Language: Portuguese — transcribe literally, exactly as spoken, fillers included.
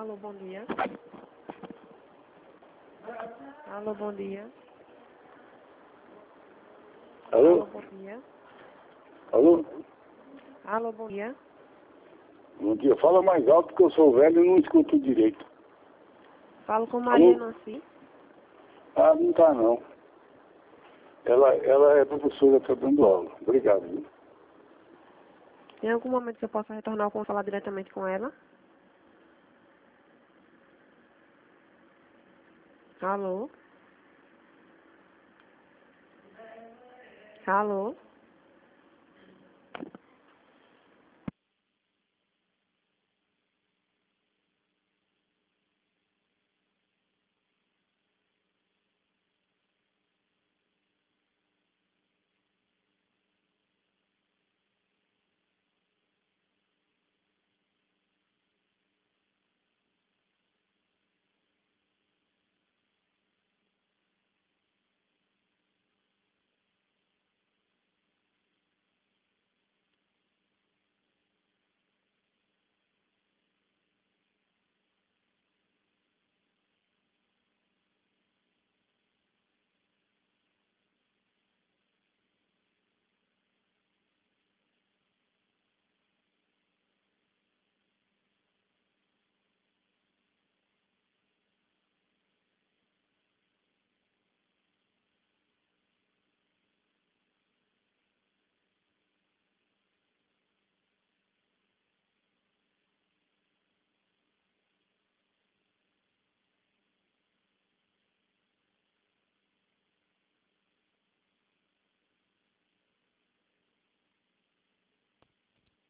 Alô, bom dia. Alô, bom dia. Alô? Alô, bom dia. Alô? Alô, bom dia. Bom dia. Fala mais alto porque eu sou velho e não escuto direito. Falo com Maria Alô? Nancy. Ah, não tá não. Ela, ela é professora, está dando aula. Obrigado. Viu? Tem algum momento que eu possa retornar ou falar diretamente com ela? Alô? Alô?